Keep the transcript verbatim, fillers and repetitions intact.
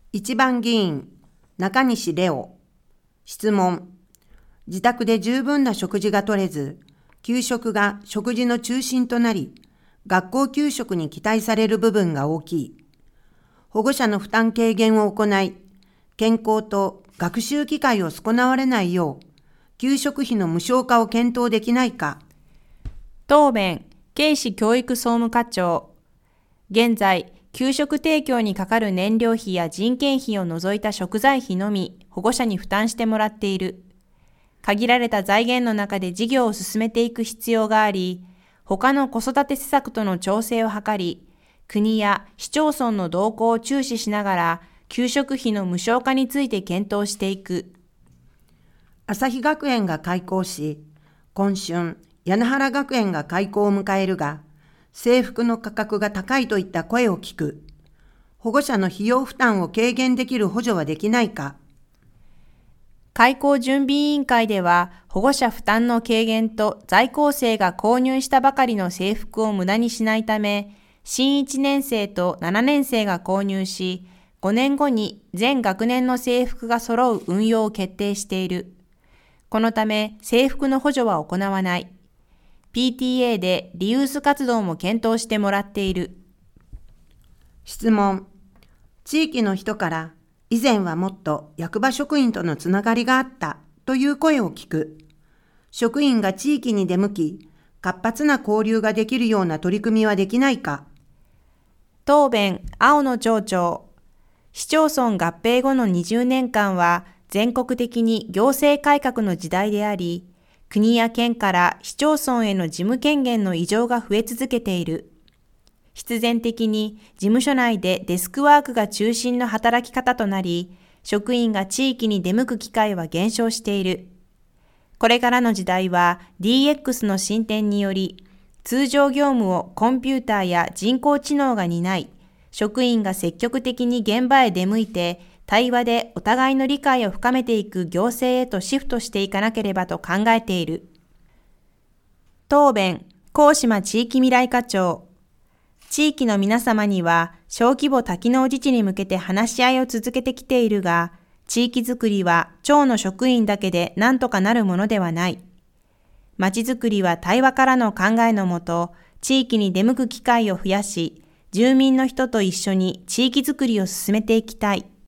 一番議員、中西レオ。質問。自宅で十分な食事が取れず、給食が食事の中心となり、学校給食に期待される部分が大きい。保護者の負担軽減を行い、健康と学習機会を損なわれないよう、給食費の無償化を検討できないか。 答弁、警視教育総務課長。現在、給食提供にかかる燃料費や人件費を除いた食材費のみ保護者に負担してもらっている。限られた財源の中で事業を進めていく必要があり、他の子育て施策との調整を図り、国や市町村の動向を注視しながら、給食費の無償化について検討していく。 朝日学園が開校し、今春、柳原学園が開校を迎えるが、制服の価格が高いといった声を聞く。保護者の費用負担を軽減できる補助はできないか。 開校準備委員会では、保護者負担の軽減と在校生が購入したばかりの制服を無駄にしないため、新いちねん生とななねん生が購入し、ごねんごに全学年の制服が揃う運用を決定している。このため制服の補助は行わない。ピーティーエー でリユース活動も検討してもらっている。 質問。地域の人から以前はもっと役場職員とのつながりがあったという声を聞く。職員が地域に出向き、活発な交流ができるような取り組みはできないか。 答弁、青野町長。市町村合併後のにじゅうねんかんは全国的に行政改革の時代であり、国や県から市町村への事務権限の移譲が増え続けている。必然的に事務所内でデスクワークが中心の働き方となり、職員が地域に出向く機会は減少している。これからの時代は ディーエックス の進展により、通常業務をコンピューターや人工知能が担い、職員が積極的に現場へ出向いて、対話でお互いの理解を深めていく行政へとシフトしていかなければと考えている。答弁、高島地域未来課長。地域の皆様には小規模多機能自治に向けて話し合いを続けてきているが、地域づくりは町の職員だけで何とかなるものではない。まちづくりは対話からの考えのもと、地域に出向く機会を増やし、住民の人と一緒に地域づくりを進めていきたい。